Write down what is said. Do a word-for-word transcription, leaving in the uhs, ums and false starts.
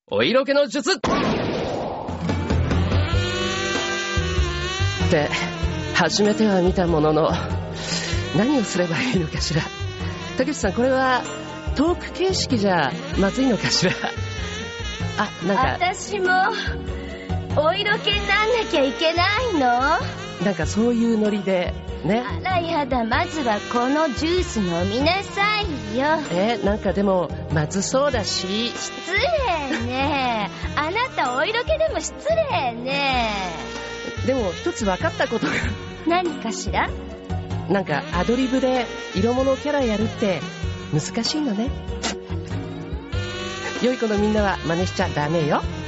お色気の術って初めては見たものの、何をすればいいのかしら。竹内さん、これはトーク形式じゃまずいのかしら。あ、なんか私もお色気になんなきゃいけないの？ なんかそういうノリでね。 あらやだ、まずはこのジュース飲みなさいよ。 え、なんかでもまずそうだし。 失礼ね。あなたお色気でも失礼ね。 でも一つ分かったことが。 何かしら？ なんかアドリブで色物キャラやるって難しいのね。良い子のみんなは真似しちゃダメよ。